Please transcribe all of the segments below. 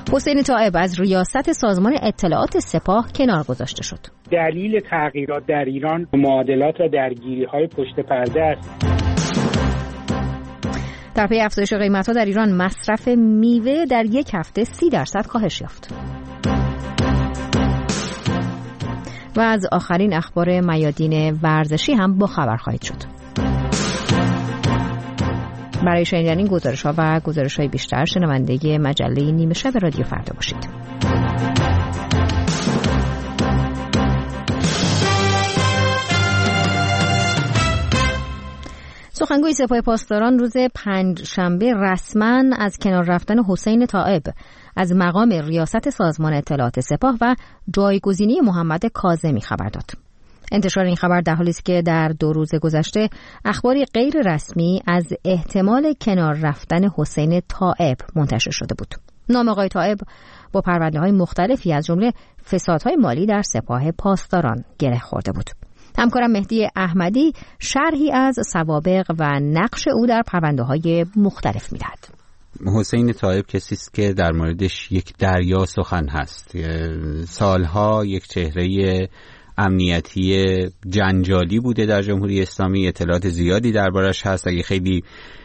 حسین طایب از ریاست سازمان اطلاعات سپاه کنار گذاشته شد. دلیل تغییرات در ایران معادلات و درگیری‌های پشت پرده است. در پی افزایش قیمت‌ها در ایران مصرف میوه در یک هفته 30% کاهش یافت. و از آخرین اخبار میادین ورزشی هم با خبر خواهید شد. برای شنیدن این گزارش‌ها و گزارش‌های بیشتر شنونده مجله نیمه شب رادیو فردا باشید. سخنگوی سپاه پاسداران روز پنجشنبه رسما از کنار رفتن حسین طایب از مقام ریاست سازمان اطلاعات سپاه و جایگزینی محمد کاظمی خبر داد. انتشار این خبر در حالی است که در 2 روز گذشته اخباری غیر رسمی از احتمال کنار رفتن حسین طایب منتشر شده بود. نام آقای طایب با پرونده‌های مختلفی از جمله فسادهای مالی در سپاه پاسداران گره خورده بود. همکارم مهدی احمدی شرحی از سوابق و نقش او در پرونده‌های مختلف می‌دهد. حسین طایب کسی است که در موردش یک دریا سخن هست. سالها یک چهره امنیتی جنجالی بوده در جمهوری اسلامی، اطلاعات زیادی دربارش هست. اگه خیلی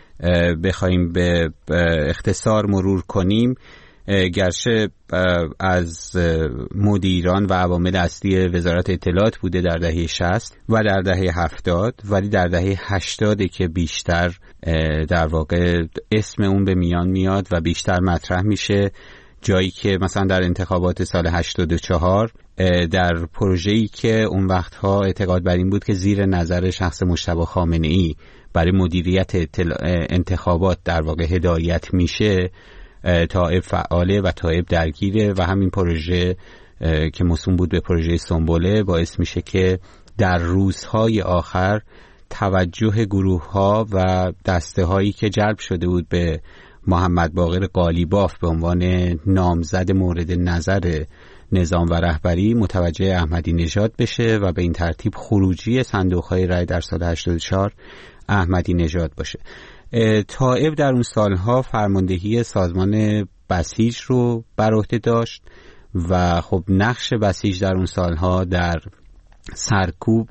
بخوایم به اختصار مرور کنیم، گرچه از مدیران و عوامل اصلی وزارت اطلاعات بوده در دهه 60 و در دهه 70، ولی در دهه 80 که بیشتر در واقع اسم اون به میان میاد و بیشتر مطرح میشه، جایی که مثلا در انتخابات سال 84 در پروژه‌ای که اون وقتها اعتقاد بر این بود که زیر نظر شخص مجتبی خامنه‌ای برای مدیریت انتخابات در واقع هدایت میشه، طایب فعاله و طایب درگیره و همین پروژه که موسوم بود به پروژه سنبله باعث میشه که در روزهای آخر توجه گروه‌ها و دسته‌هایی که جلب شده بود به محمد باقر قالیباف به عنوان نامزد مورد نظر نظام و رهبری متوجه احمدی نژاد بشه و به این ترتیب خروجی صندوق‌های رای در سال 84 احمدی نژاد باشه. طایب در اون سالها فرماندهی سازمان بسیج رو بر عهده داشت و خب نقش بسیج در اون سالها در سرکوب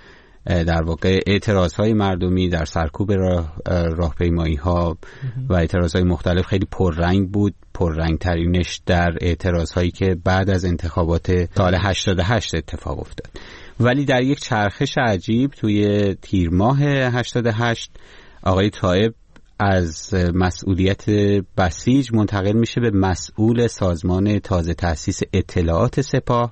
در واقع اعتراضهای مردمی، در سرکوب راهپیمایی‌ها و اعتراضهای مختلف خیلی پررنگ بود. پررنگ ترینش در اعتراضهایی که بعد از انتخابات سال 88 اتفاق افتاد. ولی در یک چرخش عجیب توی تیر ماه 88 آقای طایب از مسئولیت بسیج منتقل میشه به مسئول سازمان تازه تأسیس اطلاعات سپاه،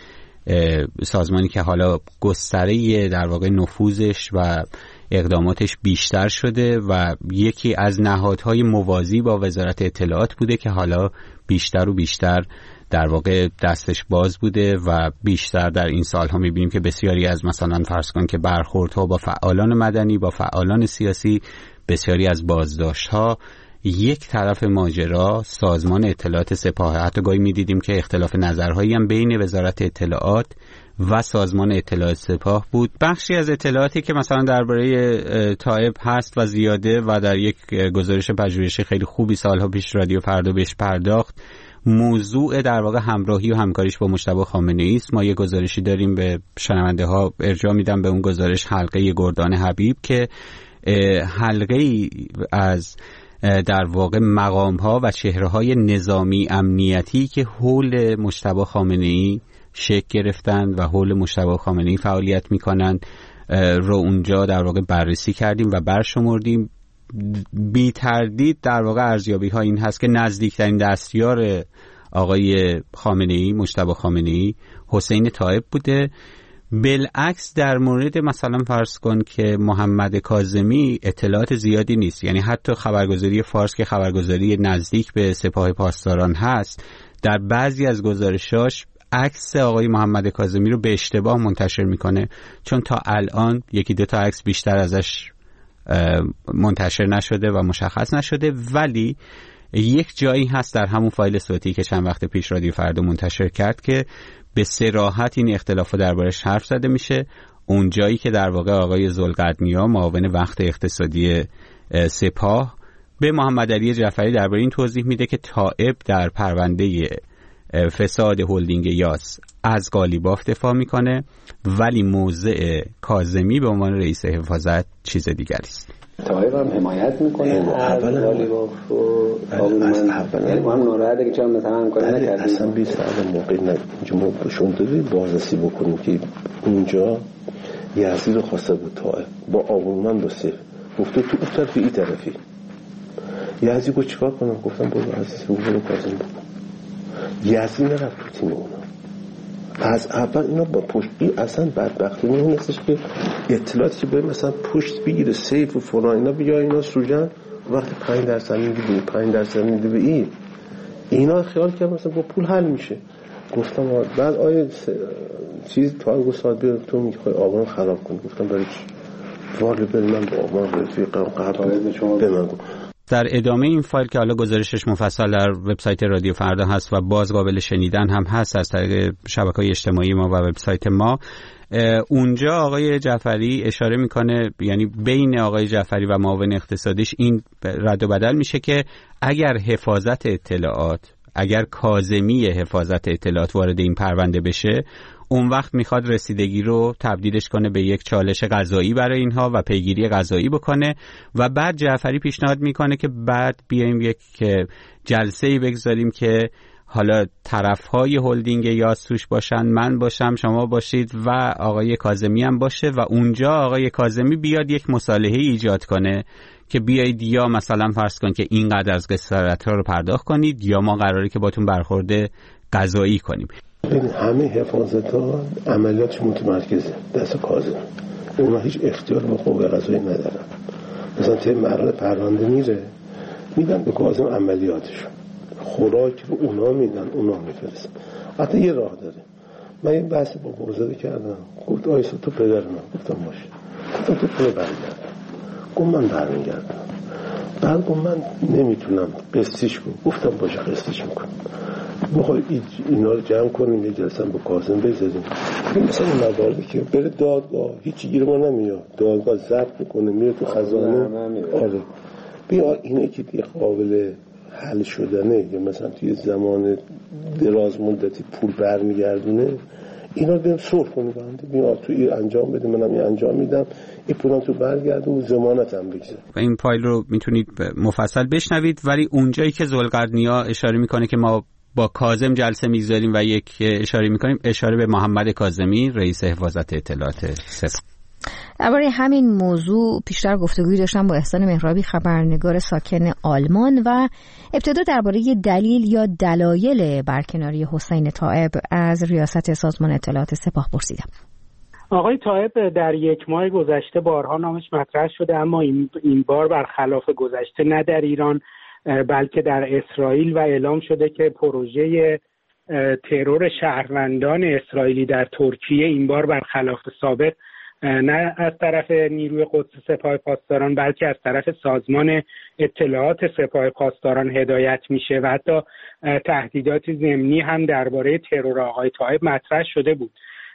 سازمانی که حالا گستره در واقع نفوذش و اقداماتش بیشتر شده و یکی از نهادهای موازی با وزارت اطلاعات بوده که حالا بیشتر و بیشتر در واقع دستش باز بوده و بیشتر در این سالها میبینیم که بسیاری از مثلا فرض کن که برخوردها با فعالان مدنی، با فعالان سیاسی، بسیاری از بازداشت‌ها یک طرف ماجرا سازمان اطلاعات سپاه. حتی گاهی می‌دیدیم که اختلاف نظرهایی هم بین وزارت اطلاعات و سازمان اطلاعات سپاه بود. بخشی از اطلاعاتی که مثلا درباره طایب هست و زیاده و در یک گزارش پژوهشی خیلی خوبی سالها پیش رادیو فردا بهش پرداخت، موضوع در واقع همراهی و همکاریش با مجتبی خامنه‌ای است. ما یه گزارشی داریم، به شنونده ها ارجاع میدم به اون گزارش، حلقه گردان حبیب، که حلقه از در واقع مقام ها و چهره های نظامی امنیتی که حول مجتبی خامنه‌ای شکل گرفتن و حول مجتبی خامنه‌ای فعالیت میکنن رو اونجا در واقع بررسی کردیم و برشمردیم. بی تردید در واقع ارزیابی ها این هست که نزدیکترین دستیار آقای خامنه‌ای، مجتبی خامنه‌ای، حسین طایب بوده. بالعکس در مورد مثلا فرض کن که محمد کاظمی اطلاعات زیادی نیست، یعنی حتی خبرگزاری فارس که خبرگزاری نزدیک به سپاه پاسداران هست، در بعضی از گزارشاش عکس آقای محمد کاظمی رو به اشتباه منتشر میکنه، چون تا الان یکی دو تا عکس بیشتر ازش منتشر نشده و مشخص نشده. ولی یک جایی هست در همون فایل صوتی که چند وقت پیش رادیو فردا منتشر کرد که به صراحت این اختلافو دربارش حرف زده میشه. اون جایی که در واقع آقای ذوالقرنیا معاون وقت اقتصادی سپاه به محمد علی جعفری درباره این توضیح میده که طائب در پرونده فساد هلدینگ یاس از قالیباف دفاع میکنه، ولی موضع کاظمی به عنوان رئیس حفاظت چیز دیگری است. طائب هم حمایت میکنه از قالیباف و یعنی ما هم ناراحته که چرا مثلا همکاری نکردیم. اصلا 20 سال موقع اینجا ما بهشون داریم بازرسی بکنیم که اونجا یزدی رو خواسته بود طائب با آبرومن با سیف گفته تو اون طرفی این طرفی. یزدی گفت چیکار کنم؟ گفتم برو عزیز برو کاظم بکن. یزدی نرفت تو تیم اونا. از اول اینا با پشت بی اصلا بدبختی نیستش که اطلاعاتی که باید مثلا پشت بگیره سیف و فلان اینا بیا اینا سوژن وقتی 5% میده 5% میده به این اینا خیال کرد مثلا با پول حل میشه. گفتم بعد آیه چیز تو گفتاد بیا تو میخوای آبان خراب کنی. گفتم برای چی؟ والا برای من با آبان رفیقم قبل به من گفت. در ادامه این فایل که حالا گزارشش مفصل در وبسایت رادیو فردا هست و باز قابل شنیدن هم هست از طریق شبکه‌های اجتماعی ما و وبسایت ما، اونجا آقای جعفری اشاره میکنه، یعنی بین آقای جعفری و معاون اقتصادیش این رد و بدل میشه که اگر حفاظت اطلاعات، اگر کاظمی حفاظت اطلاعات وارد این پرونده بشه، اون وقت میخواد رسیدگی رو تبدیلش کنه به یک چالش قضایی برای اینها و پیگیری قضایی بکنه و بعد جعفری پیشنهاد میکنه که بعد بیایم یک جلسه‌ای بگذاریم که حالا طرفهای هلدینگ یاس توش باشن، من باشم، شما باشید و آقای کاظمی هم باشه و اونجا آقای کاظمی بیاد یک مصالحه ایجاد کنه که بیایید یا مثلا فرض کن که اینقدر از خسارت‌ها رو پرداخت کنید یا ما قراره که باتون برخورد قضایی کنیم. همه حفاظت‌ها عملیاتش متمرکزه دست کاظم. اونا هیچ اختیار به قوه قضایی ندارن. مثلا طی مرحله پرونده میدن به کاظم عملیاتش. خوراک رو اونا میدن، اونا میفرستن. حتی یه راه داره. من یه بحث با بازده کردم. گفت آیسا تو پدر من. گفتم باشه. گفتم تو پدر برگردم. گفت من برمیگردم. بعد گفت من نمیتونم قسطیش کنم. گفتم باشه قسطیش میکنم. بخوای اینا رو جمع کنیم یه جلسه با کاظم بذاریم. مثلا این مواردی که بره دادگاه هیچی گیر ما نمیاد، دادگاه ضبط میکنه میره تو خزانه. آره بیا اینا که دیگه قابل حل شدنه یا مثلا توی زمان دراز مدتی پول برمیگردونه، اینا رو بریم صلح کنیم بیا تو این انجام بده، منم این انجام میدم، این پولم تو برگردون و ضمانت هم بگذار. و این فایل رو میتونید مفصل بشنوید. ولی اونجایی که ذوالقرنیا اشاره میکنه که ما با کاظم جلسه میگذاریم و یک اشاره میکنیم، اشاره به محمد کاظمی رئیس حفاظت اطلاعات سپاه. درباره همین موضوع پیشتر گفتگویی داشتم با احسان مهرابی خبرنگار ساکن آلمان و ابتدا درباره دلیل یا دلایل برکناری حسین طائب از ریاست سازمان اطلاعات سپاه پرسیدم. آقای طائب در یک ماه گذشته بارها نامش مطرح شده، اما این بار برخلاف گذشته نه در ایران بلکه در اسرائیل و اعلام شده که پروژه ترور شهروندان اسرائیلی در ترکیه این بار برخلاف سابق نه از طرف نیروی قدس سپاه پاسداران بلکه از طرف سازمان اطلاعات سپاه پاسداران هدایت میشه و حتی تهدیدات ضمنی هم درباره ترور آقای طائب مطرح شده بود.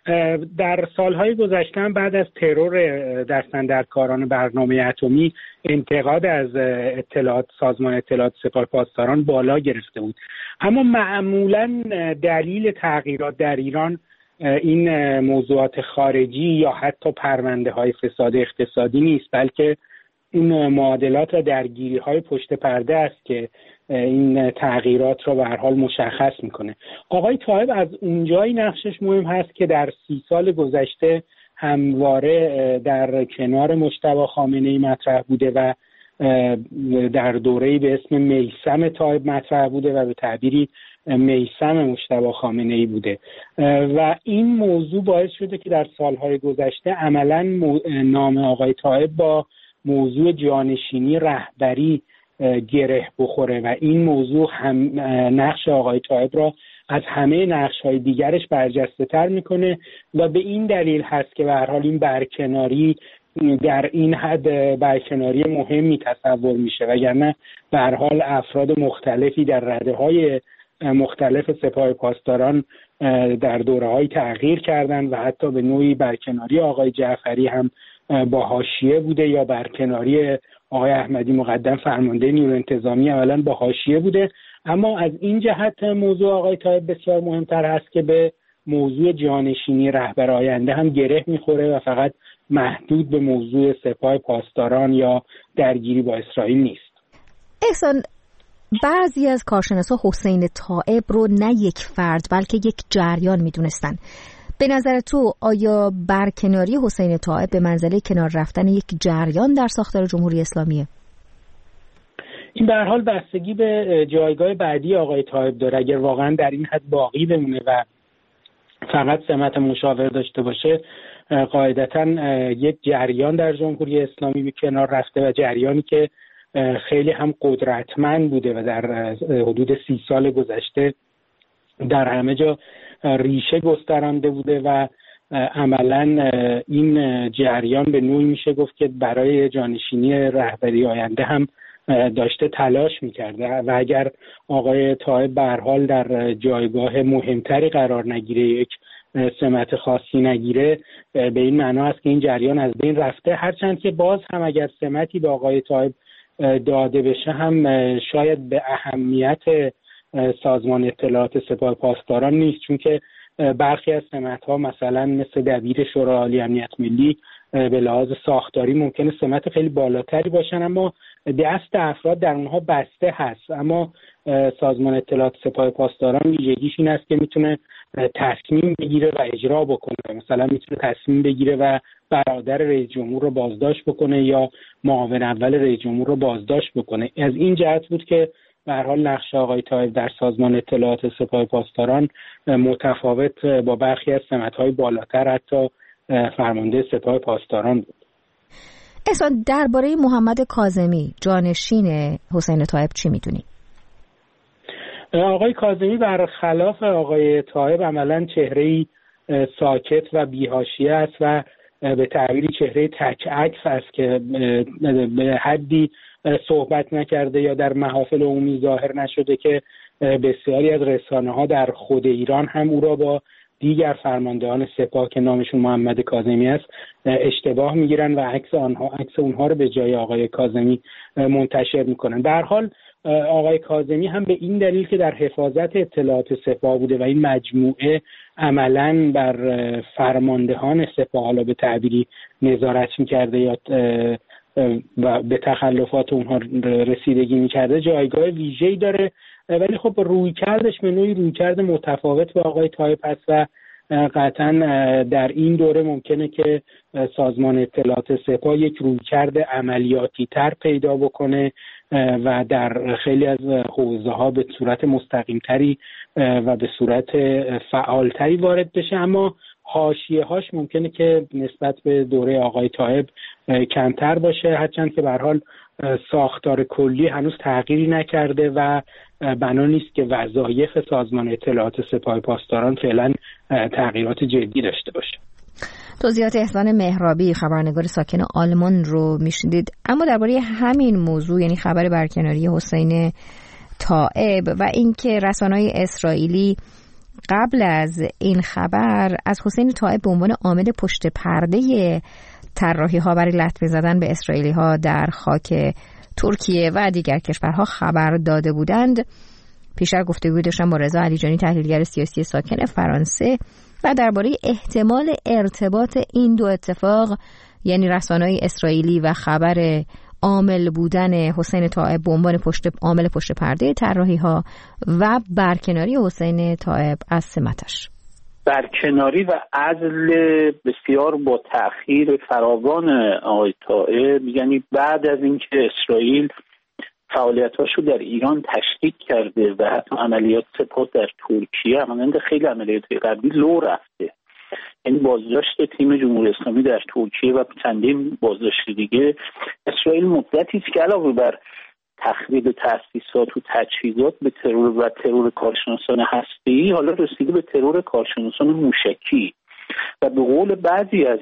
در سالهای گذشته هم بعد از ترور دستاندرکاران برنامه اتمی انتقاد از سازمان اطلاعات سپاه پاسداران بالا گرفته بود. اما معمولا دلیل تغییرات در ایران این موضوعات خارجی یا حتی پرونده های فساد اقتصادی نیست، بلکه این معادلات و درگیری های پشت پرده است که این تغییرات را به هر حال مشخص میکنه. آقای طائب از اونجایی نقشش مهم هست که در 30 سال گذشته همواره در کنار مجتبی خامنه‌ای مطرح بوده و در دوره‌ای به اسم میثم طائب مطرح بوده و به تعبیری میثم مجتبی خامنه‌ای بوده و این موضوع باعث شده که در سالهای گذشته عملاً نام آقای طائب با موضوع جانشینی رهبری گره بخوره و این موضوع هم نقش آقای طائب را از همه نقش‌های دیگرش برجسته‌تر میکنه و به این دلیل هست که به هر حال این برکناری در این حد برکناری مهمی تصور میشه، وگرنه به هر حال افراد مختلفی در رده‌های مختلف سپاه پاسداران در دوره‌های تغییر کردند و حتی به نوعی برکناری آقای جعفری هم با حاشیه بوده یا برکناری آقای احمدی مقدم فرمانده نیروی انتظامی عملاً با حاشیه بوده. اما از این جهت موضوع آقای طایب بسیار مهمتر هست که به موضوع جانشینی رهبر آینده هم گره میخوره و فقط محدود به موضوع سپاه پاسداران یا درگیری با اسرائیل نیست. احسان، بعضی از کارشناسا حسین طایب رو نه یک فرد بلکه یک جریان میدونستن. به نظر تو آیا برکناری حسین طایب به منزله کنار رفتن یک جریان در ساختار جمهوری اسلامیه؟ این به هر حال بستگی به جایگاه بعدی آقای طایب داره. اگر واقعا در این حد باقی بمونه و فقط سمت مشاور داشته باشه، قاعدتاً یک جریان در جمهوری اسلامی به کنار رفته و جریانی که خیلی هم قدرتمند بوده و در حدود 30 سال گذشته در همه جا ریشه گسترانده بوده و عملاً این جریان به نوعی میشه گفت که برای جانشینی رهبری آینده هم داشته تلاش میکرده و اگر آقای طایب به هر حال در جایگاه مهمتری قرار نگیره، یک سمت خاصی نگیره، به این معنا است که این جریان از بین رفته. هرچند که باز هم اگر سمتی به آقای طایب داده بشه هم شاید به اهمیت سازمان اطلاعات سپاه پاسداران نیست، چون که برخی از سمت‌ها مثلا مثل دبیر شورای عالی امنیت ملی به لحاظ ساختاری ممکنه سمت خیلی بالاتری باشن اما دست افراد در اونها بسته هست. اما سازمان اطلاعات سپاه پاسداران ویژگیش این است که میتونه تصمیم بگیره و اجرا بکنه. مثلا میتونه تصمیم بگیره و برادر رئیس جمهور رو بازداشت بکنه یا معاون اول رئیس جمهور رو بازداشت بکنه. از این جهت بود که به هر حال نقش آقای طایب در سازمان اطلاعات سپاه پاسداران متفاوت با برخی از سمت‌های بالاتر حتی فرمانده سپاه پاسداران بود. احسان، درباره محمد کاظمی جانشین حسین طایب چی میدونی؟ آقای کاظمی برخلاف آقای طایب عملاً چهره‌ای ساکت و بی‌حاشیه است و به تعبیری چهره تک عکس است که به حدی صحبت نکرده یا در محافل عمومی ظاهر نشده که بسیاری از رسانه‌ها در خود ایران هم او را با دیگر فرماندهان سپاه که نامشون محمد کاظمی است اشتباه میگیرن و عکس اونها رو به جای آقای کاظمی منتشر میکنن. به هر حال آقای کاظمی هم به این دلیل که در حفاظت اطلاعات سپاه بوده و این مجموعه عملاً بر فرماندهان سپاه حالا به تعبیری نظارت میکرده یا و به تخلفات اونها رسیدگی میکرده، جایگاه ویژه‌ای داره. ولی خب رویکردش به نوعی رویکرد متفاوت با آقای طایب هست و قطعاً در این دوره ممکنه که سازمان اطلاعات سپاه یک رویکرد عملیاتی تر پیدا بکنه و در خیلی از حوزه‌ها به صورت مستقیم‌تری و به صورت فعالتری وارد بشه. اما حاشیه‌هاش ممکنه که نسبت به دوره آقای طایب کمتر باشه، هرچند که به هر حال ساختار کلی هنوز تغییری نکرده و بنا نیست که وظایف سازمان اطلاعات سپاه پاسداران فعلا تغییرات جدی داشته باشه. توضیحات احسان مهرابی خبرنگار ساکن آلمان رو میشنیدید. اما درباره همین موضوع، یعنی خبر برکناری حسین طایب و اینکه رسانه‌های اسرائیلی قبل از این خبر از حسین طایب به عنوان عامل پشت پرده طراحی‌ها برای لطمه زدن به اسرائیلی‌ها در خاک ترکیه و دیگر کشورها خبر داده بودند، پیشتر گفتگوی داشتم با رضا علیجانی تحلیلگر سیاسی ساکن فرانسه و درباره احتمال ارتباط این دو اتفاق، یعنی رسانه‌های اسرائیلی و خبر عامل بودن حسین طایب به عنوان عامل پشت پرده طراحی‌ها و برکناری حسین طایب از سمتش. برکناری و عزل بسیار با تأخیر فراوان آقای طایب، یعنی بعد از اینکه اسرائیل فعالیتاشو در ایران تشدید کرده و حتی عملیات سپاه در ترکیه همانند خیلی عملیات قبلی لو رفته، یعنی بازداشت تیم جمهوری اسلامی در ترکیه و چندین بازداشت دیگه، اسرائیل مدتی است که علاوه بر تخریب تأسیسات و تجهیزات به ترور و ترور کارشناسان هسته‌ای حالا رسیده به ترور کارشناسان موشکی و به قول بعضی از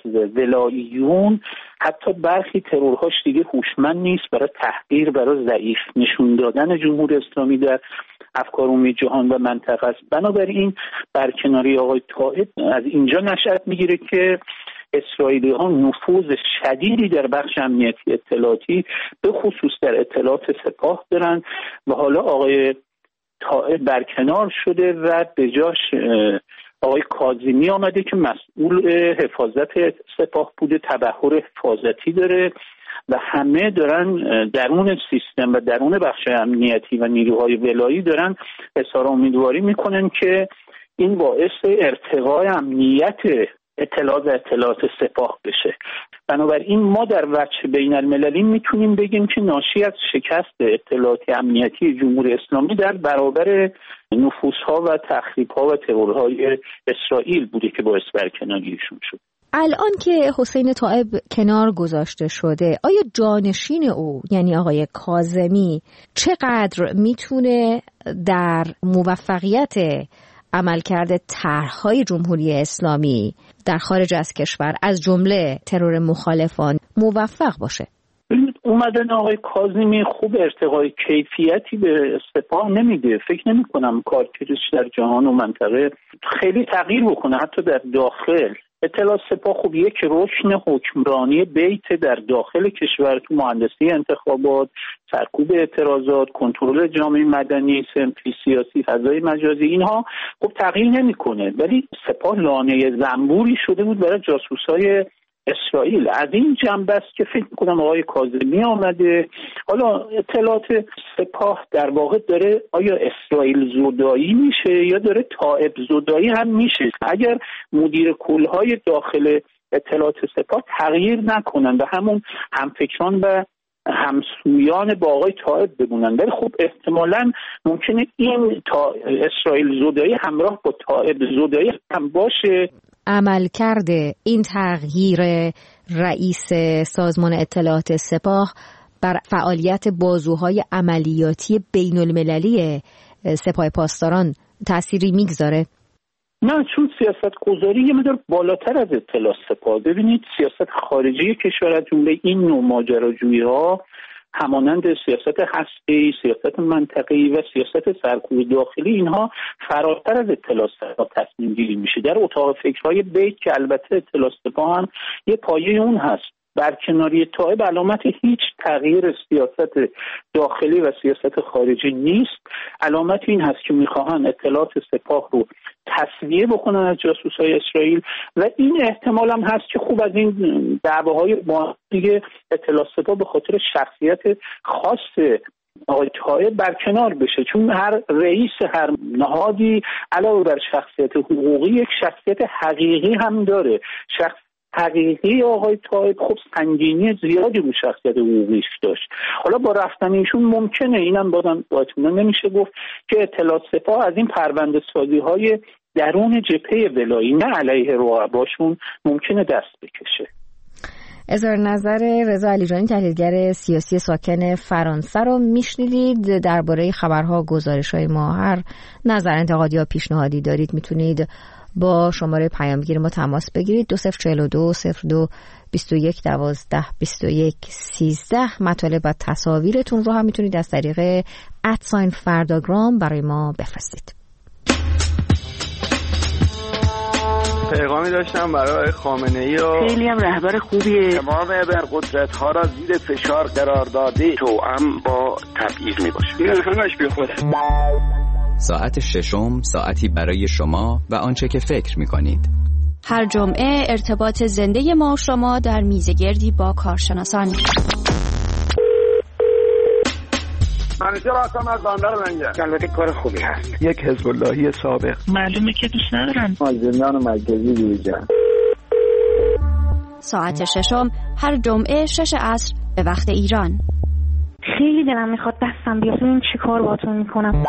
ولاییون حتی برخی ترورهاش دیگه هوشمند نیست برای تحقیر، برای ضعیف نشون دادن جمهوری اسلامی در افکار عمومی جهان و منطقه است. بنابراین برکناری آقای طایب از اینجا نشأت میگیره که اسرائیلی ها نفوذ شدیدی در بخش امنیتی اطلاعاتی به خصوص در اطلاعات سپاه دارن و حالا آقای طائب برکنار شده و به جاش آقای کاظمی آمده که مسئول حفاظت سپاه بوده، تبحر حفاظتی داره و همه دارن درون سیستم و درون بخش امنیتی و نیروهای ولایی دارن اظهار امیدواری میکنن که این باعث ارتقای امنیت اطلاعات سپاه بشه. بنابراین ما در وجه بین المللی میتونیم بگیم که ناشی از شکست اطلاعاتی امنیتی جمهوری اسلامی در برابر نفوذها و تخریب‌ها و ترورهای اسرائیل بوده که باعث برکناریشون شد. الان که حسین طائب کنار گذاشته شده، آیا جانشین او یعنی آقای کاظمی چقدر میتونه در موفقیت عملکرد طرح‌های جمهوری اسلامی در خارج از کشور از جمله ترور مخالفان موفق باشه؟ اومدن آقای کاظمی خوب ارتقای کیفیتی به سپاه نمیده. فکر نمی کنم کارکردش در جهان و منطقه خیلی تغییر بکنه. حتی در داخل اطلاعات سپاه خوب یک رکن حکمرانی بیت در داخل کشور تو مهندسی انتخابات، سرکوب اعتراضات، کنترل جامعه مدنی، صنفی سیاسی، فضای مجازی، اینها خوب تغییر نمیکنه. ولی سپاه لانه زنبوری شده بود برای جاسوسای اسرائیل. از این جنبه است که فکر میکنم آقای کاظمی آمده. حالا اطلاعات سپاه در واقع داره آیا اسرائیل زدایی میشه یا داره طائب زدایی هم میشه. اگر مدیر کلهای داخل اطلاعات سپاه تغییر نکنن و همون همفکران و همسویان با آقای طائب بمونن، ولی خب احتمالاً ممکنه این اسرائیل زدایی همراه با طائب زدایی هم باشه. عملکرد این تغییر رئیس سازمان اطلاعات سپاه بر فعالیت بازوهای عملیاتی بین المللی سپاه پاسداران تأثیری میگذاره؟ نه، چون سیاست گذاری یه مقدار بالاتر از اطلاعات سپاه. ببینید سیاست خارجی کشور از جمله این نوع ماجراجویی ها همانند سیاست هسته‌ای، سیاست منطقه‌ای و سیاست سرکوب داخلی، اینها فراتر از اطلاعات سپاه تصمیم گیری میشه. در اتاق فکرهای بیت که البته اطلاعات سپاه هم یه پایه اون هست، برکناری طائب علامت هیچ تغییر سیاست داخلی و سیاست خارجی نیست. علامت این هست که میخواهن اطلاعات سپاه رو تصفیه بکنن از جاسوسای اسرائیل و این احتمال هم هست که خوب از این دعواهای با دیگه اطلاعات سپاه به خاطر شخصیت خاص آقای طائب برکنار بشه، چون هر رئیس هر نهادی علاوه بر شخصیت حقوقی یک شخصیت حقیقی هم داره. حقیقی آقای طائب خب سنگینی زیادی رو شخصیت حقوقیش داشت. حالا با رفتن ایشون ممکنه، اینم بازم با اطمینان نمیشه گفت، که اطلاعات سپاه از این پرونده سازی های درون جبهه ولایی نه علیه رقباشون ممکنه دست بکشه. اظهار نظر رضا علیجانی، تحلیلگر سیاسی ساکن فرانسه رو میشنیدید. درباره خبرها و گزارش‌های ما هر نظر، انتقادی یا پیشنهادی دارید میتونید با شماره پیامگیر ما تماس بگیرید 2042 02 21 12 21 13. مطالب و تصاویرتون رو هم میتونید از طریق @فرداگرام برای ما بفرستید. پیغامی داشتم برای خامنه‌ای و خیلی هم رهبر خوبیه. تمام ابرقدرت‌ها را زیر فشار قرار داده، توأم با تبعیض میباشه. این همش بیخوده. ساعت ششم، ساعتی برای شما و آنچه که فکر می‌کنید. هر جمعه ارتباط زنده ما و شما در میزگردی با کارشناسان. منیجر هستم از بندر لنگر. البته کار خوبی هست. یک حزب اللهی سابق. معلومه که دوست ندارن. زندان مرکزی دیجا. ساعت ششم هر جمعه 6 عصر به وقت ایران. خیلی دلم میخواد دستم بیاد این چی کار باهاتون میکنم.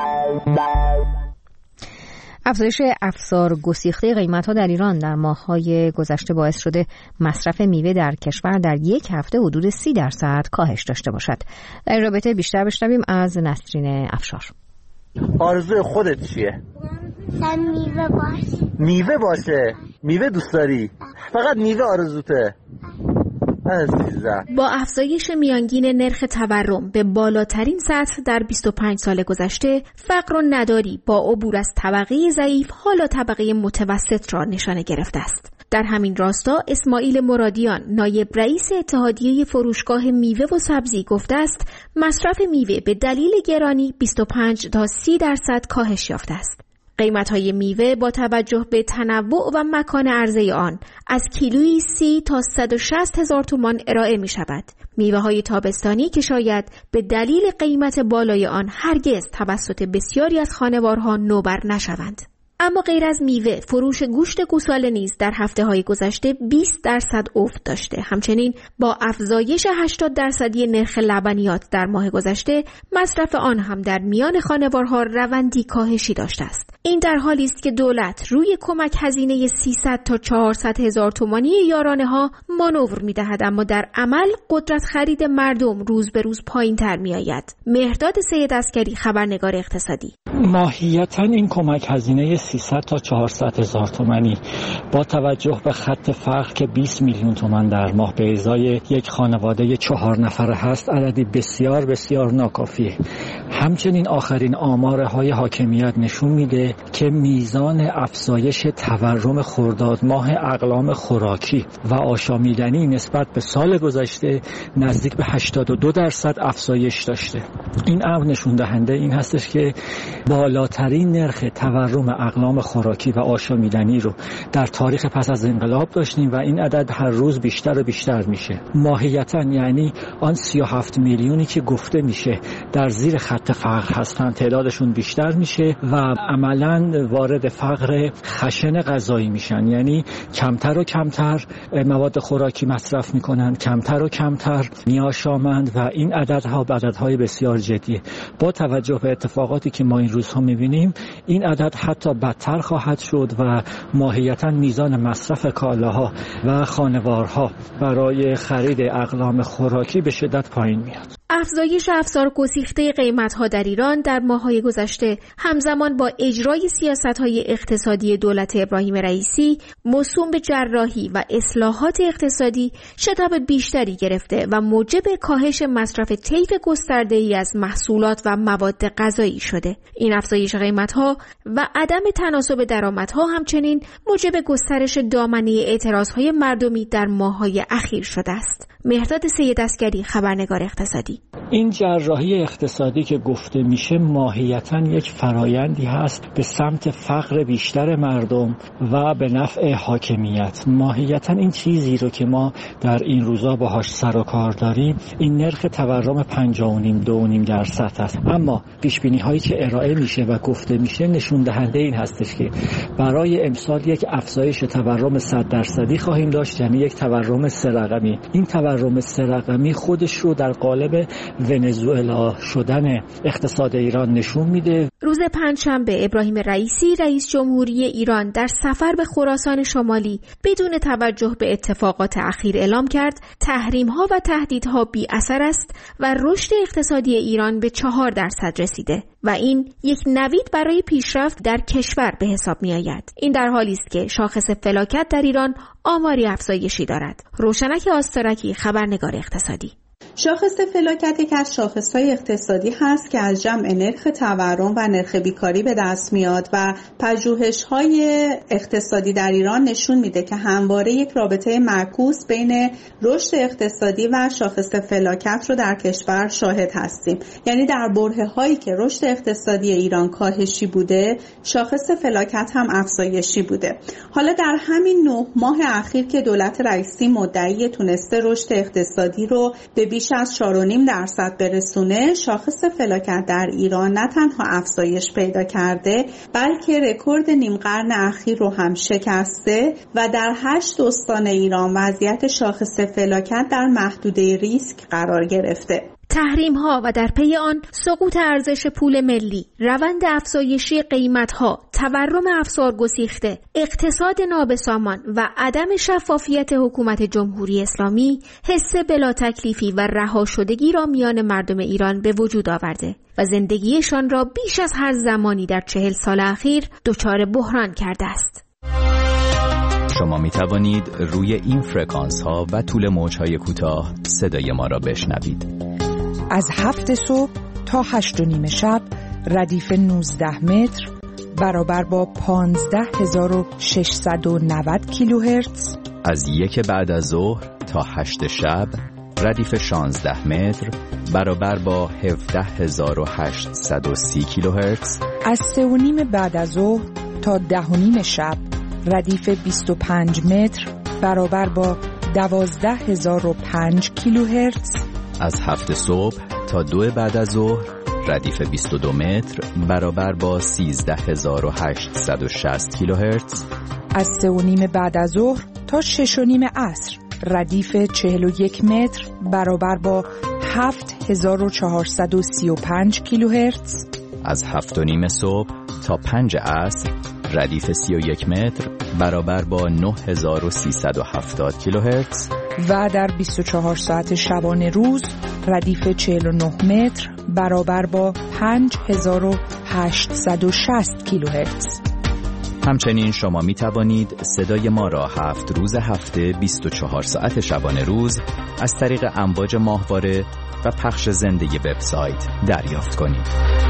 افزایش افزار گسیخته قیمت‌ها در ایران در ماه‌های گذشته باعث شده مصرف میوه در کشور در یک هفته حدود 30% کاهش داشته باشد. در این رابطه بیشتر بشنویم از نسرین افشار. آرزوی خودت چیه؟ میوه باشه. میوه باشه؟ میوه دوست داری؟ فقط میوه آرزوته؟ با افزایش میانگین نرخ تورم به بالاترین سطح در 25 سال گذشته، فقر و نداری با عبور از طبقه ضعیف حالا طبقه متوسط را نشانه گرفته است. در همین راستا اسماعیل مرادیان نایب رئیس اتحادیه فروشگاه میوه و سبزی گفته است مصرف میوه به دلیل گرانی 25 تا 30% کاهش یافته است. قیمت‌های میوه با توجه به تنوع و مکان عرضه آن از کیلویی 30 تا 160 هزار تومان ارائه می شود. میوه‌های تابستانی که شاید به دلیل قیمت بالای آن هرگز توسط بسیاری از خانوارها نوبر نشوند. اما غیر از میوه، فروش گوشت گوساله نیز در هفته‌های گذشته 20% افت داشته. همچنین با افزایش 80% نرخ لبنیات در ماه گذشته، مصرف آن هم در میان خانوارها روندی کاهشی داشته است. این در حالی است که دولت روی کمک هزینه 300 تا 400 هزار تومانی یارانه ها مانور می‌دهد، اما در عمل قدرت خرید مردم روز به روز پایین‌تر می‌آید. مهرداد سید عسکری، خبرنگار اقتصادی: ماهیتاً این کمک هزینه 300 تا 400 هزار تومانی با توجه به خط فقر که 20 میلیون تومان در ماه به ازای یک خانواده 4 نفره هست، عددی بسیار بسیار ناکافیه. همچنین آخرین آمارهای حاکمیت نشون میده که میزان افزایش تورم خرداد ماه اقلام خوراکی و آشامیدنی نسبت به سال گذشته نزدیک به 82% افزایش داشته. این امر نشون دهنده این هستش که بالاترین نرخ تورم اقلام خوراکی و آشامیدنی رو در تاریخ پس از انقلاب داشتیم و این عدد هر روز بیشتر و بیشتر میشه. ماهیتاً یعنی آن 37 میلیونی که گفته میشه در زیر خط فقر هستن تعدادشون بیشتر میشه و عملاً وارد فقر خشن غذایی میشن، یعنی کمتر و کمتر مواد خوراکی مصرف میکنن، کمتر و کمتر میآشامند و این عددهای بسیار جدیه. با توجه به اتفاقاتی که ما این روزها میبینیم، این عدد حتی بدتر خواهد شد و ماهیتاً میزان مصرف کالاها و خانوارها برای خرید اقلام خوراکی به شدت پایین میاد. افزایش افزار گسیخته قیمت‌ها در ایران در ماه‌های گذشته همزمان با اجرای سیاست‌های اقتصادی دولت ابراهیم رئیسی موسوم به جراحی و اصلاحات اقتصادی شتاب بیشتری گرفته و موجب کاهش مصرف طیف گسترده‌ای از محصولات و مواد غذایی شده. این افزایش قیمت‌ها و عدم تناسب درآمدها همچنین موجب گسترش دامنه اعتراض‌های مردمی در ماه‌های اخیر شده است. مهرداد سید عسکری، خبرنگار اقتصادی: این جراحی اقتصادی که گفته میشه ماهیتاً یک فرایندی هست به سمت فقر بیشتر مردم و به نفع حاکمیت. ماهیتاً این چیزی رو که ما در این روزا باهاش سر و کار داریم، این نرخ تورم 5.5-2.5% هست. اما پیشبینی هایی که ارائه میشه و گفته میشه نشون دهنده این هستش که برای امسال یک افزایش تورم 100% خواهیم داشت، یعنی یک تورم 3 رقمی. این تورم 3 رقمی خودش رو در قالب ونزوئلا شدن اقتصاد ایران نشون میده. روز پنجشنبه ابراهیم رئیسی رئیس جمهوری ایران در سفر به خراسان شمالی بدون توجه به اتفاقات اخیر اعلام کرد تحریم‌ها و تهدیدها بی اثر است و رشد اقتصادی ایران به 4% رسیده و این یک نوید برای پیشرفت در کشور به حساب می آید. این در حالی است که شاخص فلاکت در ایران آماری افزایشی دارد. روشنک آستارکی، خبرنگار اقتصادی: شاخص فلاکت یکی از شاخص‌های اقتصادی هست که از جمع نرخ تورم و نرخ بیکاری به دست میاد و پژوهش‌های اقتصادی در ایران نشون میده که همواره یک رابطه معکوس بین رشد اقتصادی و شاخص فلاکت رو در کشور شاهد هستیم. یعنی در برهه‌هایی که رشد اقتصادی ایران کاهشی بوده، شاخص فلاکت هم افزایشی بوده. حالا در همین 9 ماه اخیر که دولت رئیسی مدعی تونسته رشد اقتصادی رو به بیش از 4.5% برسونه، شاخص فلاکت در ایران نه تنها افزایش پیدا کرده بلکه رکورد نیم قرن اخیر رو هم شکسته و در 8 استان ایران وضعیت شاخص فلاکت در محدوده ریسک قرار گرفته. تحریم‌ها و در پی آن سقوط ارزش پول ملی، روند افزایشی قیمت‌ها، تورم افزار گسیخته، اقتصاد نابسامان و عدم شفافیت حکومت جمهوری اسلامی حس بلا تکلیفی و رها شدگی را میان مردم ایران به وجود آورده و زندگیشان را بیش از هر زمانی در 40 سال اخیر دچار بحران کرده است. شما می توانید روی این فرکانس ها و طول موج های کوتاه صدای ما را بشنوید. از 7 صبح تا 8:30 شب ردیف 19 متر برابر با 15690 کیلوهرتز. از 1 بعد از ظهر تا 8 شب ردیف 16 متر برابر با 17830 کیلوهرتز. از 3:30 بعد از ظهر تا 10:30 شب ردیف 25 متر برابر با 12005 کیلوهرتز. از 7 صبح تا 2 بعد از ظهر ردیف 22 متر برابر با 13860 کیلوهرتز. از 3:30 بعد از ظهر تا 6:30 عصر ردیف 41 متر برابر با 7435 کیلوهرتز. از 7:30 صبح تا 5 عصر ردیف 31 متر برابر با 9370 کیلوهرتز. و در 24 ساعت شبانه روز ردیف 49 متر برابر با 5860 کیلوهرتز. همچنین شما می توانید صدای ما را 7 روز هفته 24 ساعت شبانه روز از طریق امواج ماهواره و پخش زنده وبسایت دریافت کنید.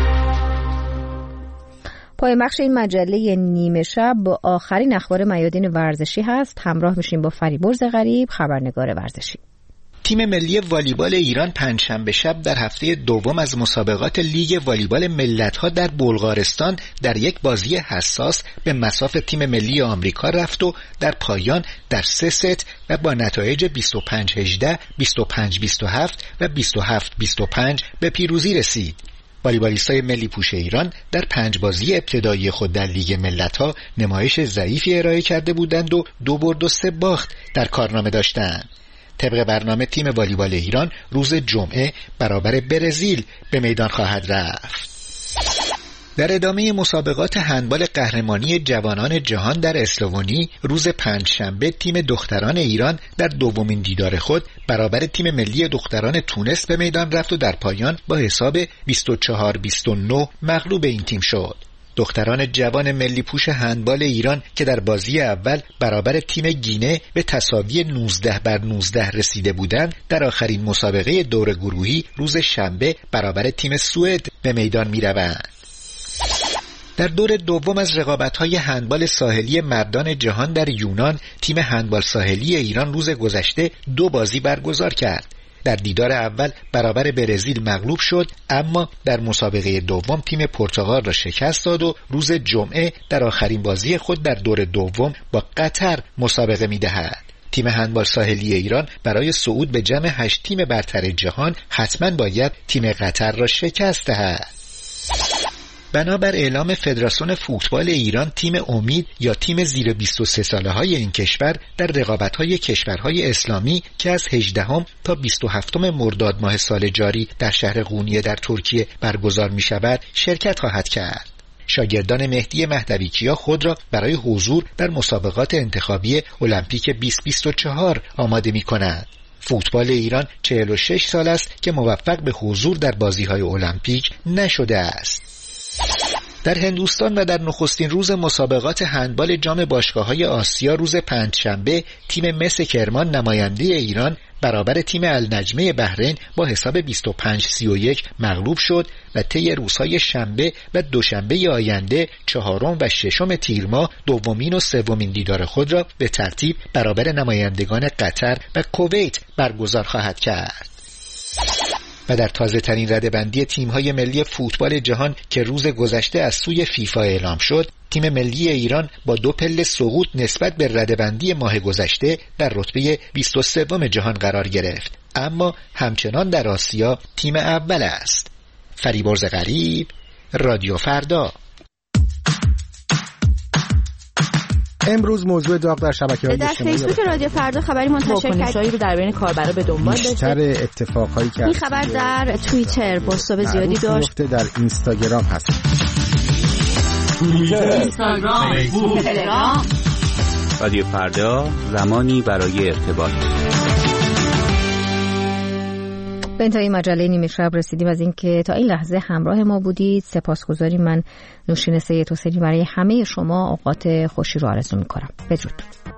پایان بخش این مجله نیمه شب با آخرین اخبار میادین ورزشی هست. همراه میشیم با فریبرز غریب، خبرنگار ورزشی. تیم ملی والیبال ایران پنجشنبه شب در هفته دوم از مسابقات لیگ والیبال ملت‌ها در بلغارستان در یک بازی حساس به مصاف تیم ملی آمریکا رفت و در پایان در 3 ست و با نتایج 25-18, 25-27 و 27-25 به پیروزی رسید. والیبالیستای ملی پوش ایران در 5 بازی ابتدایی خود در لیگ ملت‌ها نمایش ضعیفی ارائه کرده بودند و 2 برد و 3 باخت در کارنامه داشتند. طبق برنامه تیم والیبال ایران روز جمعه برابر برزیل به میدان خواهد رفت. در ادامه مسابقات هندبال قهرمانی جوانان جهان در اسلوونی روز پنجشنبه تیم دختران ایران در دومین دیدار خود برابر تیم ملی دختران تونس به میدان رفت و در پایان با حساب 24-29 مغلوب این تیم شد. دختران جوان ملی پوش هندبال ایران که در بازی اول برابر تیم گینه به تساوی 19-19 رسیده بودند، در آخرین مسابقه دور گروهی روز شنبه برابر تیم سوئد به میدان می‌روند. در دور دوم از رقابت‌های هندبال ساحلی مردان جهان در یونان تیم هندبال ساحلی ایران روز گذشته 2 بازی برگزار کرد. در دیدار اول برابر برزیل مغلوب شد، اما در مسابقه دوم تیم پرتغال را شکست داد و روز جمعه در آخرین بازی خود در دور دوم با قطر مسابقه می‌دهد. تیم هندبال ساحلی ایران برای صعود به جمع 8 تیم برتر جهان حتما باید تیم قطر را شکست دهد. بنابر اعلام فدراسیون فوتبال ایران تیم امید یا تیم زیر 23 ساله های این کشور در رقابت‌های کشورهای اسلامی که از 18 تا 27 مرداد ماه سال جاری در شهر قونیه در ترکیه برگزار می‌شود شرکت خواهد کرد. شاگردان مهدی مهدوی‌کیا خود را برای حضور در مسابقات انتخابی المپیک 2024 آماده می‌کنند. فوتبال ایران 46 سال است که موفق به حضور در بازی‌های المپیک نشده است. در هندوستان و در نخستین روز مسابقات هندبال جام باشگاه‌های آسیا روز پنجشنبه تیم مس کرمان نماینده ایران برابر تیم النجمه بحرین با حساب 25-31 مغلوب شد و طی روزهای شنبه و دوشنبه آینده 4 و 6 تیر ماه دومین و سومین دیدار خود را به ترتیب برابر نمایندگان قطر و کویت برگزار خواهد کرد. و در تازه ترین رده‌بندی تیم‌های ملی فوتبال جهان که روز گذشته از سوی فیفا اعلام شد، تیم ملی ایران با 2 پله سقوط نسبت به رده‌بندی ماه گذشته در رتبه 23 جهان قرار گرفت، اما همچنان در آسیا تیم اول است. فریبرز غریب، رادیو فردا. امروز موضوع داغ در شبکه‌های اجتماعی در فیسبوک رادیو فردا خبری منتشر کرد رو در بین کاربرا به دنبال داشته. بیشتر اتفاقایی که این خبر در توییتر پست‌های زیادی داشت. در اینستاگرام هست. توییتر، اینستاگرام، فیسبوک، تلگرام. رادیو فردا، زمانی برای ارتباط. به انتهای مجله نیمه شب رسیدیم. از اینکه تا این لحظه همراه ما بودید سپاسگزاریم. من نوشین سید حسینی برای همه شما اوقات خوشی رو آرزو می‌کنم. بدرود.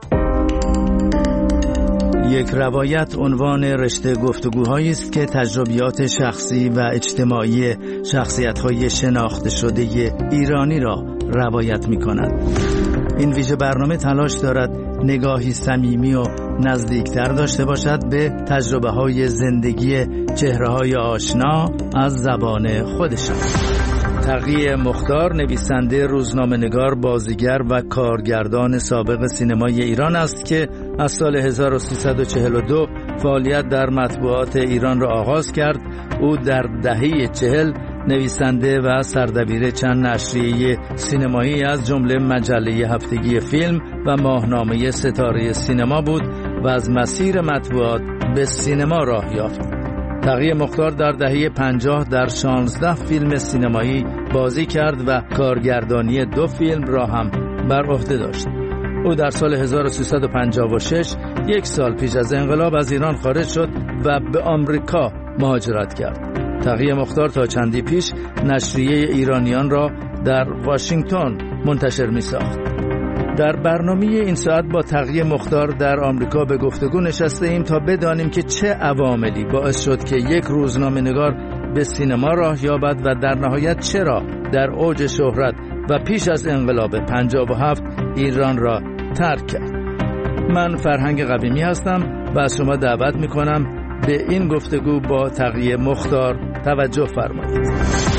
یک روایت عنوان رشته گفتگوهایی است که تجربیات شخصی و اجتماعی شخصیت‌های شناخته شده ایرانی را روایت می‌کند. این ویژه برنامه تلاش دارد نگاهی صمیمی و نزدیکتر داشته باشد به تجربه‌های زندگی چهره‌های آشنا از زبان خودشان. تقی مختار نویسنده، روزنامه‌نگار، بازیگر و کارگردان سابق سینمای ایران است که از سال 1342 فعالیت در مطبوعات ایران را آغاز کرد. او در دهه 40 نویسنده و سردبیر چند نشریه سینمایی از جمله مجله هفتگی فیلم و ماهنامه ستاره سینما بود و از مسیر مطبوعات به سینما راه یافت. تقی مختار در دهه 50 در 16 فیلم سینمایی بازی کرد و کارگردانی 2 فیلم را هم بر عهده داشت. او در سال 1356 یک سال پیش از انقلاب از ایران خارج شد و به آمریکا مهاجرت کرد. تقی مختار تا چندی پیش نشریه ایرانیان را در واشنگتن منتشر می ساخت. در برنامه این ساعت با تقی مختار در آمریکا به گفتگو نشسته ایم تا بدانیم که چه عواملی باعث شد که یک روزنامه‌نگار به سینما راه یابد و در نهایت چرا در اوج شهرت و پیش از انقلاب 57 ایران را ترک کرد. من فرهنگ قویمی هستم و از شما دعوت می‌کنم به این گفتگو با تقی مختار توجه فرمایید.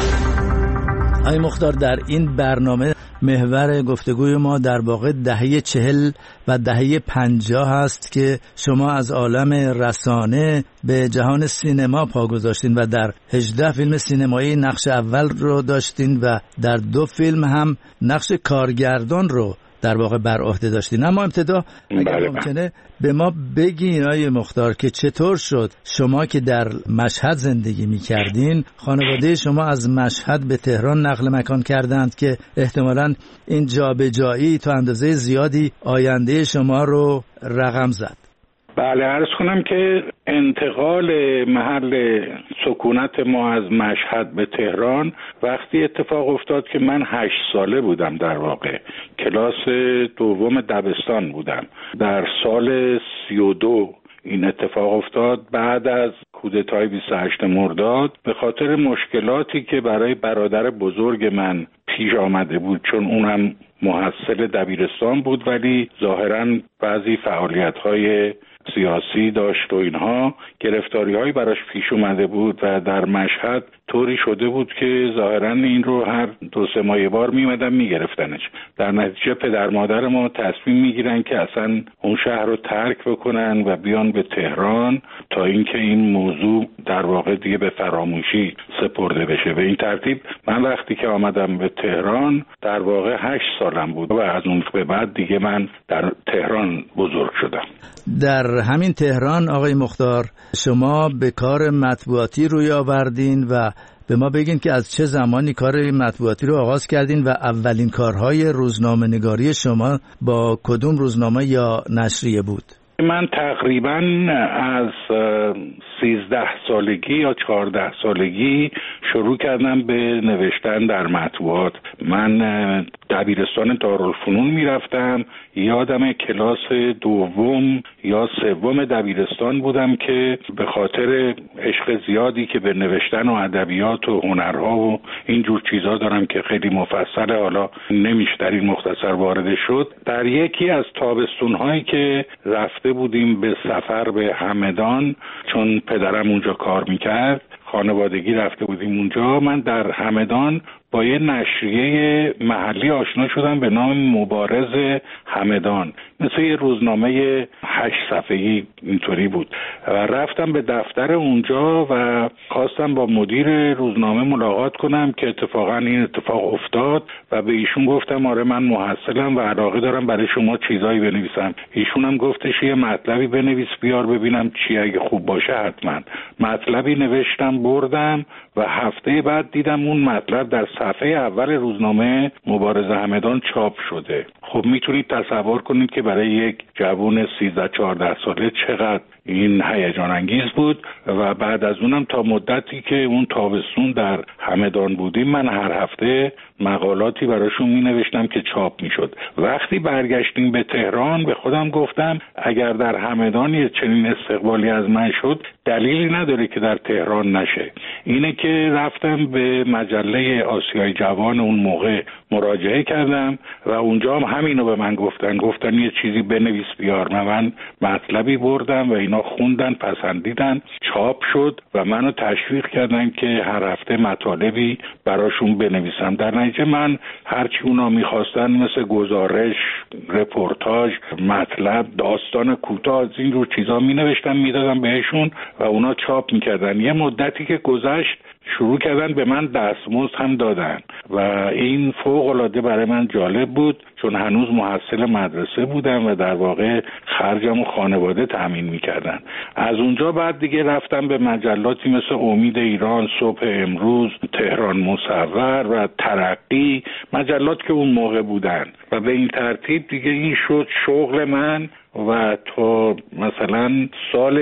آقای مختار، در این برنامه محور گفتگوی ما در واقع دهه 40 و دهه 50 هست که شما از عالم رسانه به جهان سینما پا گذاشتین و در 18 فیلم سینمایی نقش اول رو داشتین و در 2 فیلم هم نقش کارگردان رو در واقع بر عهده داشتین. اما ابتدا اگر ممکنه به ما بگین آقای مختار که چطور شد شما که در مشهد زندگی می‌کردین، خانواده شما از مشهد به تهران نقل مکان کردند که احتمالاً این جابجایی تا اندازه زیادی آینده شما رو رقم زد. بله، عرض کنم که انتقال محل سکونت ما از مشهد به تهران وقتی اتفاق افتاد که من 8 ساله بودم، در واقع کلاس 2 دبستان بودم. در سال 32 این اتفاق افتاد بعد از کودتای 28 مرداد به خاطر مشکلاتی که برای برادر بزرگ من پیش آمده بود، چون اونم محصل دبیرستان بود ولی ظاهراً بعضی فعالیت‌های سیاسی داشت و اینها، گرفتاری‌هایی براش پیش اومده بود و در مشهد طوری شده بود که ظاهراً این رو هر 2-3 ماه بار میمدن میگرفتنش. در نتیجه پدر مادر ما تصمیم میگیرن که اصلا اون شهر رو ترک بکنن و بیان به تهران تا اینکه این موضوع در واقع دیگه به فراموشی سپرده بشه. به این ترتیب من وقتی که آمدم به تهران در واقع 8 سالم بود و از اون به بعد دیگه من در تهران بزرگ شدم. در همین تهران آقای مختار شما به کار مطبوعاتی روی آوردین و به ما بگین که از چه زمانی کار مطبوعاتی رو آغاز کردین و اولین کارهای روزنامه نگاری شما با کدوم روزنامه یا نشریه بود؟ من تقریباً از 13 سالگی یا 14 سالگی شروع کردم به نوشتن در مطبوعات. من دبیرستان دارالفنون میرفتم، یادم کلاس 2 یا 3 دبیرستان بودم که به خاطر عشق زیادی که به نوشتن و ادبیات و هنرها و اینجور چیزا دارم که خیلی مفصله، حالا نمیشه در این مختصر وارد شد، در یکی از تابستون‌هایی که رفته بودیم به سفر به همدان، چون پدرم اونجا کار میکرد، خانوادگی رفته بودیم اونجا، من در همدان با یه نشریه محلی آشنا شدم به نام مبارز همدان، مثل یه روزنامه 8 صفحه‌ای اینطوری بود و رفتم به دفتر اونجا و خواستم با مدیر روزنامه ملاقات کنم که اتفاقا این اتفاق افتاد و به ایشون گفتم آره من محصلم و علاقه دارم برای شما چیزایی بنویسم. ایشون هم گفتش یه مطلبی بنویس بیار ببینم چی، اگه خوب باشه حتما. مطلبی نوشتم بردم و هفته بعد دیدم اون مطلب در صفحه اول روزنامه مبارز همدان چاپ شده. خب میتونید تصور کنید که برای یک جوان 13-14 ساله چقدر این هیجان انگیز بود و بعد از اونم تا مدتی که اون تابستون در همدان بودیم من هر هفته مقالاتی براشون می نوشتم که چاپ می شد. وقتی برگشتیم به تهران به خودم گفتم اگر در همدان یه چنین استقبالی از من شد، دلیلی نداره که در تهران نشه. اینه که رفتم به مجله آسیای جوان اون موقع مراجعه کردم و اونجا هم همینو به من گفتن یه چیزی بنویس بیار. من مطلبی بردم و اینا خوندن، پسندیدن، چاپ شد و منو تشویق کردن که هر هفته مطالبی براشون بنویسم. در نتیجه من هرچی اونا میخواستن مثل گزارش، رپورتاج، مطلب، داستان کوتاه از این رو چیزا مینوشتم میدادم بهشون و اونا چاپ میکردن. یه مدتی که گذشت شروع کردن به من دستمزد هم دادن و این فوق‌العاده برای من جالب بود، چون هنوز محصل مدرسه بودم و در واقع خرجم و خانواده تامین میکردن. از اونجا بعد دیگه رفتم به مجلاتی مثل امید ایران، صبح امروز، تهران مصور و ترقی، مجلات که اون موقع بودن و به این ترتیب دیگه این شد شغل من و تا مثلا سال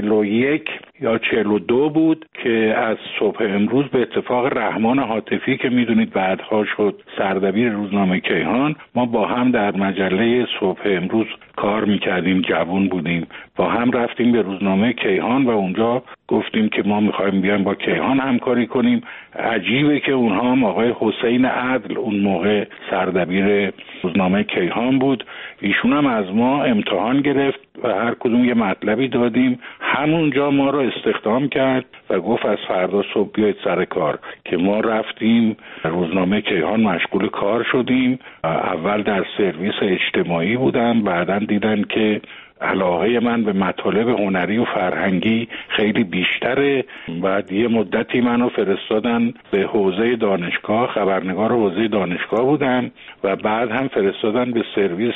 41 یا 42 بود که از صبح امروز به اتفاق رحمان حاتفی که میدونید بعدها شد سردبیر روزنامه کیهان، ما با هم در مجله صبح امروز کار میکردیم، جوان بودیم، با هم رفتیم به روزنامه کیهان و اونجا گفتیم که ما میخوایم بیایم با کیهان همکاری کنیم. عجیبه که اونها هم آقای حسین عدل اون موقع سردبیر روزنامه کیهان بود، ایشون هم از ما امتحان گرفت و هر کدوم یه مطلبی دادیم. همونجا ما رو استخدام کرد و گفت از فردا صبح بیایید سر کار، که ما رفتیم روزنامه کیهان، مشغول کار شدیم. اول در سرویس اجتماعی بودم، بعداً دیدن که علاقه من به مطالب هنری و فرهنگی خیلی بیشتره. بعد یه مدتی منو فرستادن به حوزه دانشگاه، خبرنگار حوزه دانشگاه بودم و بعد هم فرستادن به سرویس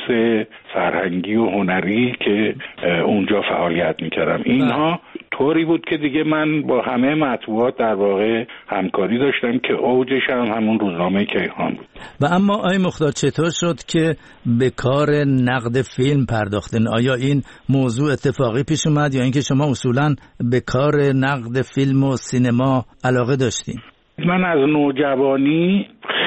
فرهنگی و هنری که اونجا فعالیت میکردم. اینها طوری بود که دیگه من با همه مطبوعات در واقع همکاری داشتم که اوجش هم همون روزنامه کیهان بود. و اما آقای مختار چطور شد که به کار نقد فیلم پرداختن؟ آیا این موضوع اتفاقی پیش اومد یا اینکه شما اصولاً به کار نقد فیلم و سینما علاقه داشتین؟ من از نوجوانی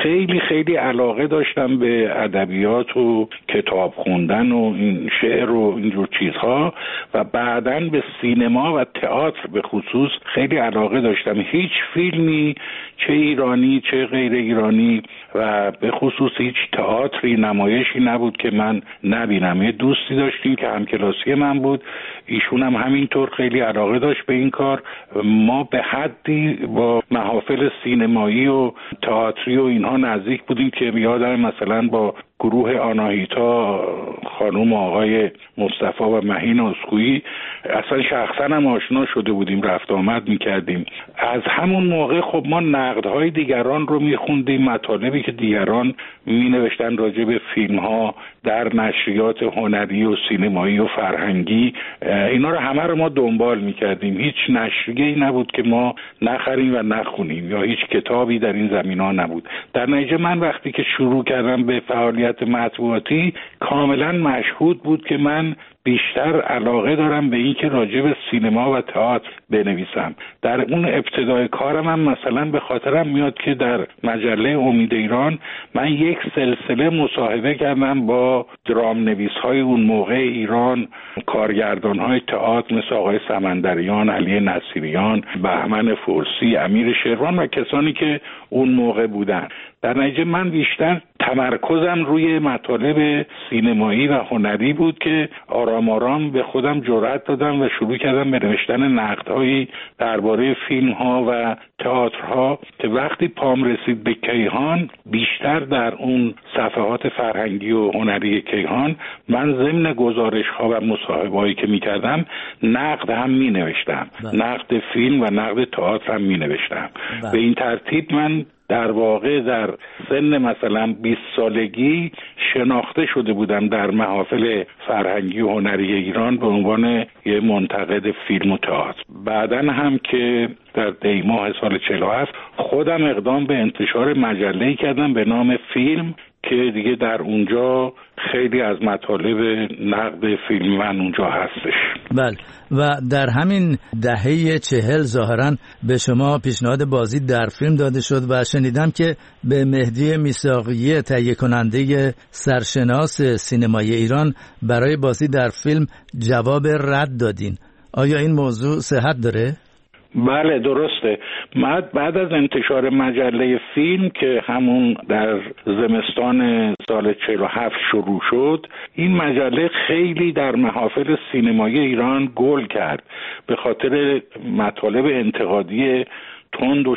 خیلی علاقه داشتم به ادبیات و کتاب خوندن و این شعر و اینجور چیزها و بعداً به سینما و تئاتر به خصوص خیلی علاقه داشتم. هیچ فیلمی چه ایرانی چه غیر ایرانی و به خصوص هیچ تئاتری، نمایشی نبود که من نبینم. یه دوستی داشتیم که همکلاسی من بود، ایشون هم همینطور خیلی علاقه داشت به این کار. ما به حدی با محافل سینمایی و تئاتری و اینها نزدیک بودیم که یادم مثلا با گروه آناهیتا، خانم آقای مصطفی و مهین اسکویی اصلا شخصا هم آشنا شده بودیم، رفت آمد میکردیم. از همون موقع خب ما نقدهای دیگران رو میخوندیم، مطالبی که دیگران مینوشتن راجع به فیلم ها در نشریات هنری و سینمایی و فرهنگی، اینا رو همه رو ما دنبال میکردیم. هیچ نشریه‌ای نبود که ما نخریم و نخونیم یا هیچ کتابی در این زمینه‌ها نبود. در نتیجه من وقتی که شروع کردم به فعالیت مطبوعاتی کاملا مشهود بود که من بیشتر علاقه دارم به این که راجع به سینما و تئاتر بنویسم. در اون ابتدای کارم هم مثلا به خاطرم میاد که در مجله امید ایران من یک سلسله مصاحبه کردم با درام نویس‌های اون موقع ایران، کارگردان‌های تئاتر مثل آقای سمندریان، علی نصیریان، بهمن فرسی، امیر شیروان و کسانی که اون موقع بودن. در نتیجه من بیشتر تمرکزم روی مطالب سینمایی و هنری بود که آرام آرام به خودم جرأت دادم و شروع کردم به نوشتن نقدهایی درباره فیلم‌ها و تئاترها که وقتی پام رسید به کیهان، بیشتر در اون صفحات فرهنگی و هنری کیهان من ضمن گزارش‌ها و مصاحبه‌هایی که می‌کردم نقد هم می‌نوشتم، نقد فیلم و نقد تئاتر هم می‌نوشتم. به این ترتیب من در واقع در سن مثلا 20 سالگی شناخته شده بودم در محافل فرهنگی و هنری ایران به عنوان یه منتقد فیلم و تئاتر. بعداً هم که در دیماه سال 47 خودم اقدام به انتشار مجله‌ای کردم به نام فیلم که دیگه در اونجا خیلی از مطالب نقد فیلم من اونجا هستش. بله، و در همین دهه 40 ظاهراً به شما پیشنهاد بازی در فیلم داده شد و شنیدم که به مهدی میثاقی تهیه کننده سرشناس سینمای ایران برای بازی در فیلم جواب رد دادین. آیا این موضوع صحت داره؟ بله درسته. بعد از انتشار مجله فیلم که همون در زمستان سال 47 شروع شد، این مجله خیلی در محافل سینمایی ایران گل کرد به خاطر مطالب انتقادی تند و